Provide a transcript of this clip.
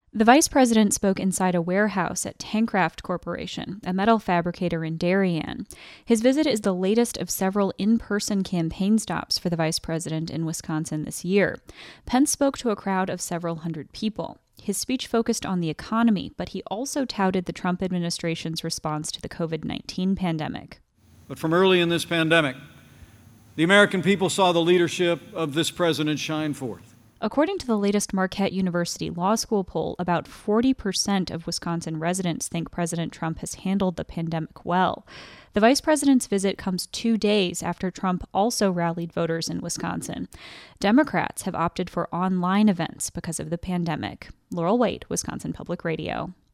The vice president spoke inside a warehouse at Tancraft Corporation, a metal fabricator in Darien. His visit is the latest of several in-person campaign stops for the vice president in Wisconsin this year. Pence spoke to a crowd of several hundred people. His speech focused on the economy, but he also touted the Trump administration's response to the COVID-19 pandemic. But from early in this pandemic, the American people saw the leadership of this president shine forth. According to the latest Marquette University Law School poll, about 40% of Wisconsin residents think President Trump has handled the pandemic well. The vice president's visit comes 2 days after Trump also rallied voters in Wisconsin. Democrats have opted for online events because of the pandemic. Laurel Wade, Wisconsin Public Radio.